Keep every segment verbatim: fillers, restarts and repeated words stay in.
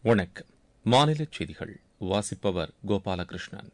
வணக்கம். மாநிலச் செய்திகள் வாசிப்பவர் கோபாலகிருஷ்ணன்.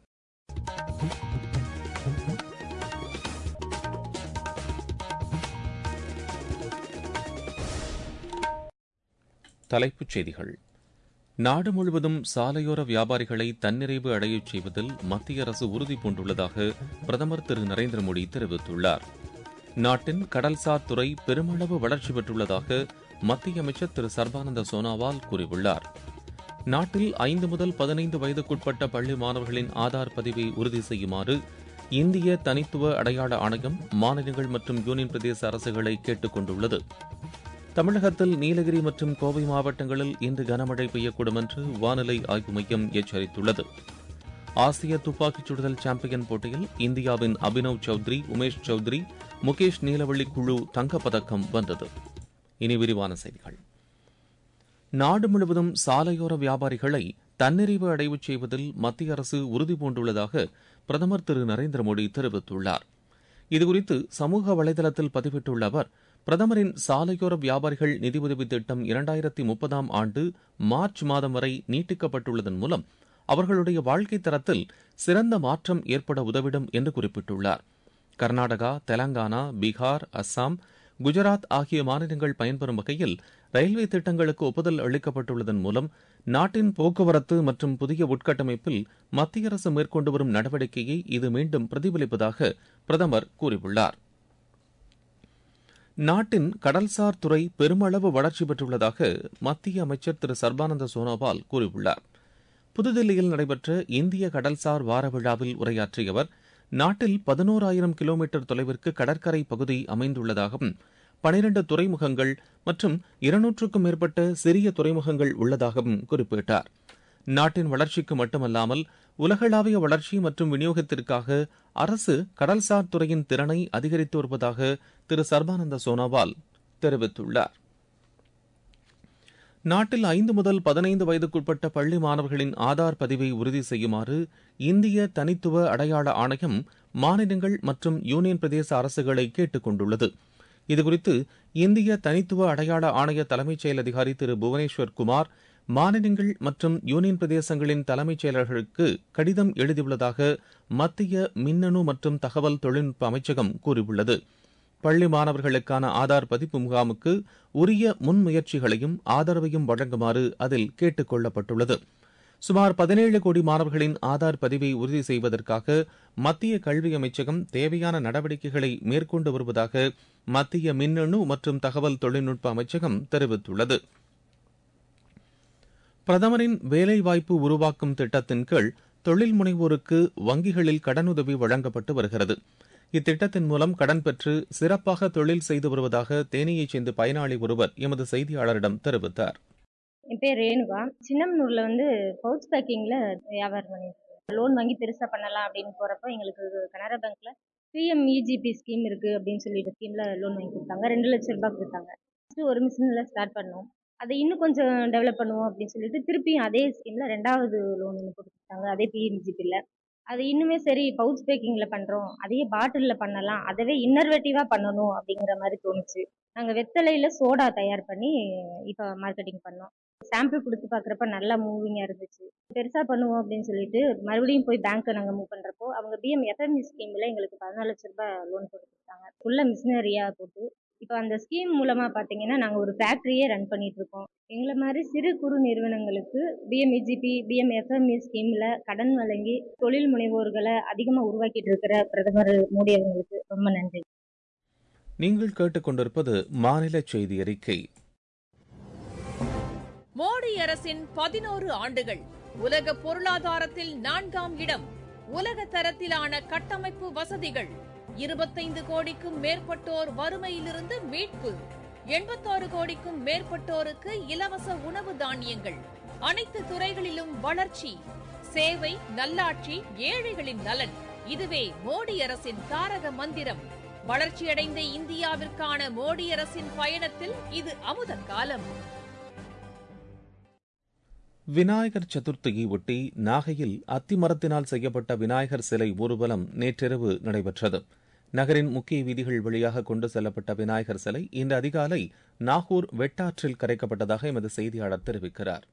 தலைப்புச் செய்திகள். நாடு முழுவதும் சாலையோர வியாபாரிகளை தன்னிறைவு அடையச் செய்வதில் மத்திய அரசு உறுதிபூண்டுள்ளதாக பிரதமர் திரு நரேந்திர மோடி தெரிவித்துள்ளார். நாட்டின் கடல்சார் துறை பெருமளவு வளர்ச்சி பெற்றுள்ளதாக மத்திய அமைச்சர் திரு சர்பானந்த சோனாவால் கூறியுள்ளார். நாட்டில் ஐந்து முதல் பதினைந்து வயதுக்குட்பட்ட பள்ளி மாணவர்களின் ஆதார் பதிவை உறுதி செய்யுமாறு இந்திய தனித்துவ அடையாள ஆணையம் மாநிலங்கள் மற்றும் யூனியன் பிரதேச அரசுகளை கேட்டுக் கொண்டுள்ளது. தமிழகத்தில் நீலகிரி மற்றும் கோவை மாவட்டங்களில் இன்று கனமழை பெய்யக்கூடும் என்று வானிலை ஆய்வு மையம் எச்சரித்துள்ளது. ஆசிய துப்பாக்கிச் சுடுதல் சாம்பியன் போட்டியில் இந்தியாவின் அபினவ் சௌத்ரி, உமேஷ் சௌத்ரி, முகேஷ் நீலவள்ளி குழு தங்கப்பதக்கம் வென்றது. இனி விரிவான செய்திகள். நாடு முழுவதும் சாலையோர வியாபாரிகளை தன்னிறைவு அடையச் செய்வதில் மத்திய அரசு உறுதிபூண்டுள்ளதாக பிரதமர் திரு நரேந்திர மோடி தெரிவித்துள்ளார். இதுகுறித்து சமூக வலைதளத்தில் பதிவிட்டுள்ள அவர், பிரதமரின் சாலையோர வியாபாரிகள் நிதியுதவி திட்டம் இரண்டாயிரத்தி முப்பதாம் ஆண்டு மார்ச் மாதம் வரை நீட்டிக்கப்பட்டுள்ளதன் மூலம் அவர்களுடைய வாழ்க்கைத் தரத்தில் சிறந்த மாற்றம் ஏற்பட உதவிடும் என்று குறிப்பிட்டுள்ளார். கர்நாடகா, தெலங்கானா, பீகார், அஸ்ஸாம், குஜராத் ஆகிய மாநிலங்கள் பயன்பெறும் வகையில் ரயில்வே திட்டங்களுக்கு ஒப்புதல் அளிக்கப்பட்டுள்ளதன் மூலம் நாட்டின் போக்குவரத்து மற்றும் புதிய உட்கட்டமைப்பில் மத்திய அரசு மேற்கொண்டு வரும் நடவடிக்கையை இது மீண்டும் பிரதிபலிப்பதாக பிரதமர் கூறியுள்ளார். நாட்டின் கடல்சார் துறை பெருமளவு வளர்ச்சி பெற்றுள்ளதாக மத்திய அமைச்சர் திரு சர்பானந்த சோனோவால் கூறியுள்ளார். புதுதில்லியில் நடைபெற்ற இந்திய கடல்சார் வார விழாவில் உரையாற்றிய அவர், நாட்டில் பதினோராயிரம் கிலோமீட்டர் தொலைவிற்கு கடற்கரை பகுதி அமைந்துள்ளதாகவும், பனிரண்டு துறைமுகங்கள் மற்றும் இருநூற்றுக்கும் மேற்பட்ட சிறிய துறைமுகங்கள் உள்ளதாகவும் குறிப்பிட்டார். நாட்டின் வளர்ச்சிக்கு மட்டுமல்லாமல் உலகளாவிய வளர்ச்சி மற்றும் விநியோகத்திற்காக அரசு கடல்சார் துறையின் திறனை அதிகரித்து வருவதாக திரு சர்பானந்த சோனோவால் தெரிவித்துள்ளார். நாட்டில் ஐந்து முதல் பதினைந்து வயதுக்குட்பட்ட பள்ளி மாணவர்களின் ஆதார் பதிவை உறுதி செய்யுமாறு இந்திய தனித்துவ அடையாள ஆணையம் மாநிலங்கள் மற்றும் யூனியன் பிரதேச அரசுகளை கேட்டுக் கொண்டுள்ளது. இதுகுறித்து இந்திய தனித்துவ அடையாள ஆணைய தலைமைச் செயல் அதிகாரி திரு புவனேஸ்வர் குமார் மாநிலங்கள் மற்றும் யூனியன் பிரதேசங்களின் தலைமைச் செயலர்களுக்கு கடிதம் எழுதியுள்ளதாக மத்திய மின்னணு மற்றும் தகவல் தொழில்நுட்ப அமைச்சகம் கூறியுள்ளது. பள்ளி மாணவர்களுக்கான ஆதார் பதிப்பு முகாமுக்கு உரிய முன்முயற்சிகளையும் ஆதரவையும் வழங்குமாறு அதில் கேட்டுக் கொள்ளப்பட்டுள்ளது. சுமார் பதினேழு கோடி மாணவர்களின் ஆதார் பதிவை உறுதி செய்வதற்காக மத்திய கல்வி அமைச்சகம் தேவையான நடவடிக்கைகளை மேற்கொண்டு வருவதாக மத்திய மின்னணு மற்றும் தகவல் தொழில்நுட்ப அமைச்சகம் தெரிவித்துள்ளது. பிரதமரின் வேலைவாய்ப்பு உருவாக்கும் திட்டத்தின் கீழ் தொழில் முனைவோருக்கு வங்கிகளில் கடனுதவி வழங்கப்பட்டு வருகிறது. இத்திட்டத்தின் மூலம் கடன் பெற்று சிறப்பாக தொழில் செய்து வருவதாக தேனியைச் சேர்ந்த பயனாளி ஒருவர் எமது செய்தியாளரிடம் தெரிவித்தார். என் பேர் ரேணுகா. சின்னமனூர்ல வந்து பவுச் பேக்கிங்ல வியாபாரம் பண்ணிருக்கேன். லோன் வாங்கி பெருசா பண்ணலாம் அப்படின்னு போறப்ப எங்களுக்கு கனரா பேங்க்ல பிஎம்இஜிபி ஸ்கீம் இருக்கு அப்படின்னு சொல்லிட்டு ஸ்கீம்ல லோன் வாங்கி கொடுத்தாங்க. ரெண்டு லட்சம் ரூபாய் கொடுத்தாங்க. ஒரு மிஷின்ல ஸ்டார்ட் பண்ணோம். அதை இன்னும் கொஞ்சம் டெவலப் பண்ணுவோம் அப்படின்னு சொல்லிட்டு திருப்பியும் அதே ஸ்கீம்ல ரெண்டாவது லோன் ஒன்று கொடுத்தாங்க. அதே பிஎம்இஜிபில அது இன்னுமே சரி பவுச் பேக்கிங்ல பண்றோம், அதையே பாட்டில்ல பண்ணலாம், அதவே இன்னர்வேட்டிவா பண்ணணும் அப்படிங்கிற மாதிரி தோணுச்சு. நாங்க வெத்தலையில சோடா தயார் பண்ணி இப்ப மார்க்கெட்டிங் பண்ணோம். சாம்பிள் கொடுத்து பாக்குறப்ப நல்லா மூவிங்கா இருந்துச்சு. பெருசா பண்ணுவோம் அப்படின்னு சொல்லிட்டு மறுபடியும் போய் பேங்க் நாங்க மூவ் பண்றப்போ அவங்க பிஎம் எஃப்எம்இ ஸ்கீம்ல எங்களுக்கு பதினாலு லட்சம் ரூபாய் லோன் கொடுத்துருக்காங்க. ஃபுல்லா மிஷினரியா போட்டு இப்போ அந்த ஸ்கீம் மூலமா பாத்தீங்கன்னா நாங்க ஒரு ஃபேக்டரியே ரன் பண்ணிட்டு இருக்கோம். எங்களை மாதிரி சிறு குறு நிறுவனங்களுக்கு பிஎம்இஜிபி பிஎம்எஃப்எம்இ ஸ்கீம்ல கடன் வழங்கி தொழில் முனைவோர்களை அதிகமா உருவாக்கிட்டு இருக்கிற பிரதமர் மோடி அவங்களுக்கு ரொம்ப நன்றி. நீங்கள் கேட்டுக்கொண்டிருப்பது மாநில செய்தி அறிக்கை. மோடி அரசின் பதினோரு ஆண்டுகள் உலக பொருளாதாரத்தில் நான்காம் இடம், உலக தரத்திலான கட்டமைப்பு வசதிகள், இருபத்தைந்து கோடிக்கும் மேற்பட்டோர் வறுமையிலிருந்து மீட்பு, எண்பத்தாறு கோடிக்கும் மேற்பட்டோருக்கு இலவச உணவு தானியங்கள், அனைத்து துறைகளிலும் வளர்ச்சி, சேவை, நல்லாட்சி, ஏழைகளின் நலன். இதுவே மோடி அரசின் தாரக மந்திரம். வளர்ச்சியடைந்த இந்தியாவிற்கான மோடி அரசின் பயணத்தில் இது அமுத காலம். விநாயகர் சதுர்த்தியை ஒட்டி நாகையில் அத்திமரத்தினால் செய்யப்பட்ட விநாயகர் சிலை ஊர்வலம் நேற்றிரவு நடைபெற்றது. நகரின் முக்கிய வீதிகள் வழியாக கொண்டு செல்லப்பட்ட விநாயகர் சிலை இன்று அதிகாலை நாகூர் வெட்டாற்றில் கரைக்கப்பட்டதாக எமது செய்தியாளர் தெரிவிக்கிறார்.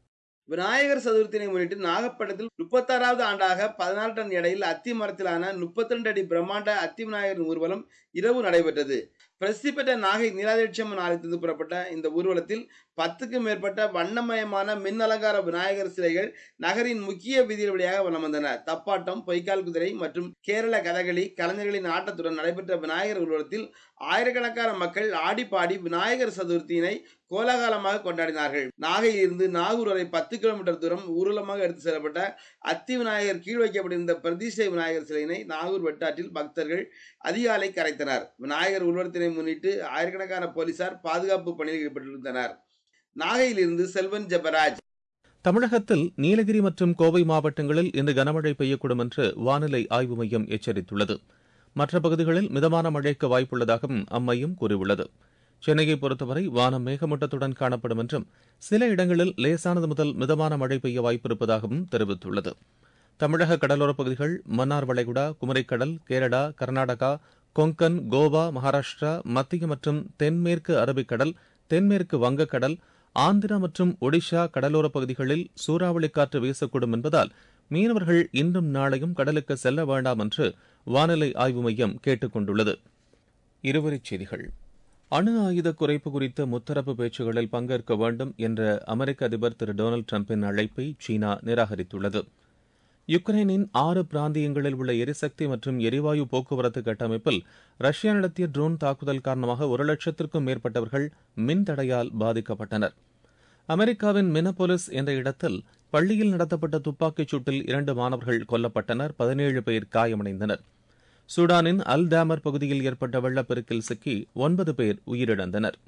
விநாயகர் சதுர்த்தியை முன்னிட்டு நாகப்பட்டினத்தில் முப்பத்தாறாவது ஆண்டாக பதினாலு டன் எடையில் அத்தி மரத்திலான முப்பத்தி ரெண்டு அடி பிரம்மாண்ட அத்தி விநாயகரின் ஊர்வலம் இரவு நடைபெற்றது. பிரசித்தி பெற்ற நாகை நீலாதேட்சியம்மன் ஆலயத்திலிருந்து புறப்பட்ட இந்த ஊர்வலத்தில் பத்துக்கும் மேற்பட்ட வண்ணமயமான மின் அலங்கார விநாயகர் சிலைகள் நகரின் முக்கிய வீதிகள் வழியாக வலம் வந்தன. தப்பாட்டம், பொய்க்கால் குதிரை மற்றும் கேரள கதகளி கலைஞர்களின் ஆட்டத்துடன் நடைபெற்ற விநாயகர் ஊர்வலத்தில் ஆயிரக்கணக்கான மக்கள் ஆடி பாடி விநாயகர் சதுர்த்தியினை கோலாகலமாக கொண்டாடினார்கள். நாகையில் இருந்து நாகூர் வரை பத்து கிலோமீட்டர் தூரம் ஊர்வலமாக எடுத்து செல்லப்பட்ட அத்தி விநாயகர் கீழ் வைக்கப்பட்டிருந்த பிரதிஷ்டை விநாயகர் சிலையினை நாகூர் வெட்டாற்றில் பக்தர்கள் அதிகாலை கரைத்தனர். விநாயகர் ஊர்வலத்தினை முன்னிட்டு ஆயிரக்கணக்கான போலீசார் பாதுகாப்பு பணியில் ஈடுபட்டிருந்தனர். நாகையில் இருந்து செல்வன் ஜெபராஜ். தமிழகத்தில் நீலகிரி மற்றும் கோவை மாவட்டங்களில் இன்று கனமழை பெய்யக்கூடும் என்று வானிலை ஆய்வு மையம் எச்சரித்துள்ளது. மற்ற பகுதிகளில் மிதமான மழைக்கு வாய்ப்புள்ளதாகவும் அம்மையம் கூறியுள்ளது. சென்னையை பொறுத்தவரை வானம் மேகமூட்டத்துடன் காணப்படும் என்றும் சில இடங்களில் லேசானது முதல் மிதமான மழை பெய்ய வாய்ப்பிருப்பதாகவும் தெரிவித்துள்ளது. தமிழக கடலோரப் பகுதிகள், மன்னார் வளைகுடா, குமரிக்கடல், கேரளா, கர்நாடகா, கொங்கன், கோவா, மகாராஷ்டிரா, மத்திய மற்றும் தென்மேற்கு அரபிக்கடல், தென்மேற்கு வங்கக்கடல், ஆந்திரா மற்றும் ஒடிஷா கடலோரப் பகுதிகளில் சூறாவளி காற்று வீசக்கூடும் என்பதால் மீனவர்கள் இன்றும் நாளையும் கடலுக்கு செல்ல வேண்டாம் என்று வானிலை ஆய்வு மையம் கேட்டுக் கொண்டுள்ளது. இருவரிச் செய்திகள். அணு ஆயுத குறைப்பு குறித்த முத்தரப்பு பேச்சுகளில் பங்கேற்க வேண்டும் என்ற அமெரிக்க அதிபர் திரு டொனால்டு டிரம்பின் அழைப்பை சீனா நிராகரித்துள்ளது. யுக்ரைனின் ஆறு பிராந்தியங்களில் உள்ள எரிசக்தி மற்றும் எரிவாயு போக்குவரத்து கட்டமைப்பில் ரஷ்யா நடத்திய ட்ரோன் தாக்குதல் காரணமாக ஒரு லட்சத்திற்கும் மேற்பட்டவர்கள் மின்தடையால் பாதிக்கப்பட்டனர். அமெரிக்காவின் மினபோலிஸ் என்ற இடத்தில் பள்ளியில் நடத்தப்பட்ட துப்பாக்கிச் சூட்டில் இரண்டு மாணவர்கள் கொல்லப்பட்டனர். பதினேழு பேர் காயமடைந்தனர். சூடானின் அல் தாமர் பகுதியில் ஏற்பட்ட வெள்ளப்பெருக்கில் சிக்கி ஒன்பது பேர் உயிரிழந்தனர்.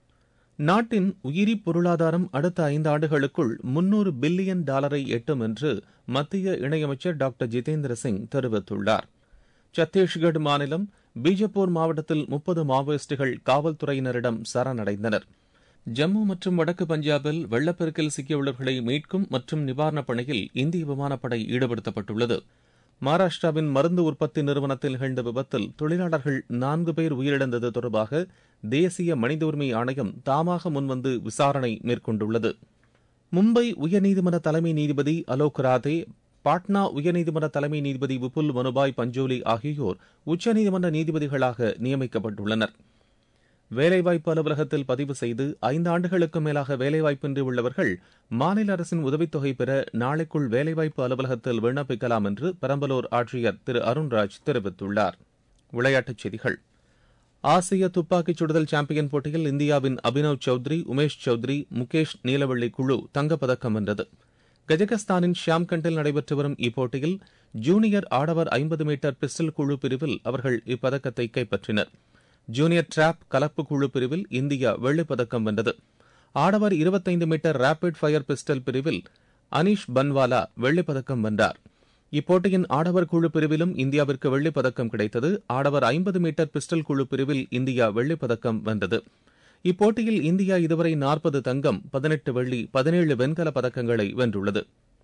நாட்டின் உயிரி பொருளாதாரம் அடுத்த ஐந்து ஆண்டுகளுக்குள் முன்னூறு பில்லியன் டாலரை எட்டும் என்று மத்திய இணையமைச்சர் டாக்டர் ஜிதேந்திர சிங் தெரிவித்துள்ளார். சத்தீஸ்கட் மாநிலம் பீஜப்பூர் மாவட்டத்தில் முப்பது மாவோயிஸ்டுகள் காவல்துறையினரிடம் சரணடைந்தனர். ஜம்மு மற்றும் வடக்கு பஞ்சாபில் வெள்ளப்பெருக்கில் சிக்கியுள்ளவர்களை மீட்கும் மற்றும் நிவாரணப் பணியில் இந்திய விமானப்படை ஈடுபடுத்தப்பட்டுள்ளது. மகாராஷ்டிராவின் மருந்து உற்பத்தி நிறுவனத்தில் நிகழ்ந்த விபத்தில் தொழிலாளர்கள் நான்கு பேர் உயிரிழந்தது தொடர்பாக தேசிய மனித உரிமை ஆணையம் தாமாக முன்வந்து விசாரணை மேற்கொண்டுள்ளது. மும்பை உயர்நீதிமன்ற தலைமை நீதிபதி அலோக் ராதே, பாட்னா உயர்நீதிமன்ற தலைமை நீதிபதி விபுல் மனுபாய் பஞ்சோலி ஆகியோர் உச்சநீதிமன்ற நீதிபதிகளாக நியமிக்கப்பட்டுள்ளனர். வேலைவாய்ப்பு அலுவலகத்தில் பதிவு செய்து ஐந்து ஆண்டுகளுக்கு மேலாக வேலைவாய்ப்பின்றி உள்ளவர்கள் மாநில அரசின் உதவித்தொகை பெற நாளைக்குள் வேலைவாய்ப்பு அலுவலகத்தில் விண்ணப்பிக்கலாம் என்று பெரம்பலூர் ஆட்சியர் திரு அருண்ராஜ் தெரிவித்துள்ளார். விளையாட்டுச் செய்திகள். ஆசிய துப்பாக்கிச் சுடுதல் சாம்பியன் போட்டியில் இந்தியாவின் அபினவ் சௌத்ரி, உமேஷ் சௌத்ரி, முகேஷ் நீலவள்ளி குழு தங்கப்பதக்கம் வென்றது. கஜகஸ்தானின் ஷியாம்கண்டில் நடைபெற்று வரும் இப்போட்டியில் ஜூனியர் ஆடவர் ஐம்பது மீட்டர் பிஸ்டல் குழு பிரிவில் அவர்கள் இப்பதக்கத்தை கைப்பற்றினர். ஜூனியர் டிராப் கலப்பு குழு பிரிவில் இந்தியா வெள்ளிப்பதக்கம் வென்றது. ஆடவர் இருபத்தைந்து மீட்டர் ரேபிட் ஃபயர் பிஸ்டல் பிரிவில் அனீஷ் பன்வாலா வெள்ளிப்பதக்கம் வென்றார். இப்போட்டியின் ஆடவர் குழு பிரிவிலும் இந்தியாவிற்கு வெள்ளிப்பதக்கம் கிடைத்தது. ஆடவர் ஐம்பது மீட்டர் பிஸ்டல் குழு பிரிவில் இந்தியா வெள்ளிப்பதக்கம் வென்றது. இப்போட்டியில் இந்தியா இதுவரை நாற்பது தங்கம், பதினெட்டு வெள்ளி, பதினேழு வெண்கல பதக்கங்களை வென்றுள்ளது.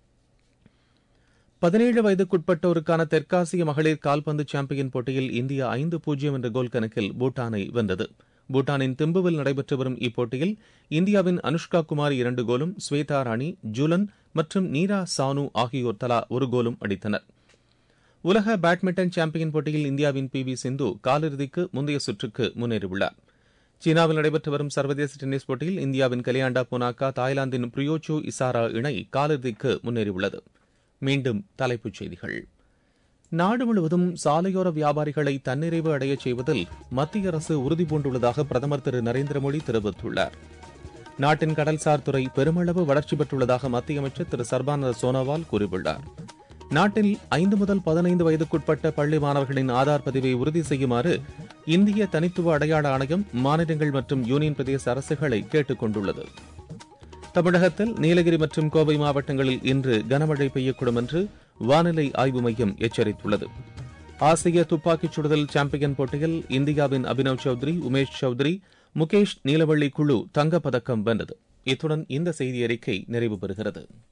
பதினேழு வயதுக்குட்பட்டோருக்கான தெற்காசிய மகளிர் கால்பந்து சாம்பியன் போட்டியில் இந்தியா ஐந்து பூஜ்ஜியம் என்ற கோல் கணக்கில் பூட்டானை வென்றது. பூட்டானின் திம்புவில் நடைபெற்று வரும் இப்போட்டியில் இந்தியாவின் அனுஷ்கா குமாரி இரண்டு கோலும், ஸ்வேதா ராணி, ஜூலன் மற்றும் நீரா சானு ஆகியோர் தலா ஒரு கோலும் அடித்தனர். உலக பேட்மிண்டன் சாம்பியன் போட்டியில் இந்தியாவின் பி வி சிந்து காலிறுதிக்கு முந்தைய சுற்றுக்கு முன்னேறியுள்ளார். சீனாவில் நடைபெற்று வரும் சர்வதேச டென்னிஸ் போட்டியில் இந்தியாவின் கலியாண்டா புனாக்கா, தாய்லாந்தின் பிரியோச்சோ இசாரா இணை காலிறுதிக்கு முன்னேறியுள்ளது. மீண்டும் தலைப்புச் செய்திகள். நாடு முழுவதும் சாலையோர வியாபாரிகளை தன்னிறைவு அடையச் செய்வதில் மத்திய அரசு உறுதிபூண்டுள்ளதாக பிரதமர் திரு நரேந்திர மோடி தெரிவித்துள்ளார். நாட்டின் கடல்சார் துறை பெருமளவு வளர்ச்சி பெற்றுள்ளதாக மத்திய அமைச்சர் திரு சர்பானந்த சோனோவால் கூறியுள்ளார். நாட்டில் ஐந்து முதல் பதினைந்து வயதுக்குட்பட்ட பள்ளி மாணவர்களின் ஆதார் பதிவை உறுதி செய்யுமாறு இந்திய தனித்துவ அடையாள ஆணையம் மாநிலங்கள் மற்றும் யூனியன் பிரதேச அரசுகளை கேட்டுக் கொண்டுள்ளது. தமிழகத்தில் நீலகிரி மற்றும் கோவை மாவட்டங்களில் இன்று கனமழை பெய்யக்கூடும் என்று வானிலை ஆய்வு மையம் எச்சரித்துள்ளது. ஆசிய துப்பாக்கிச் சுடுதல் சாம்பியன் போட்டியில் இந்தியாவின் அபினவ் சௌத்ரி, உமேஷ் சௌத்ரி, முகேஷ் நீலவள்ளி குழு தங்கப்பதக்கம் வென்றது. இத்துடன் இந்த செய்தி அறிக்கை நிறைவு பெறுகிறது.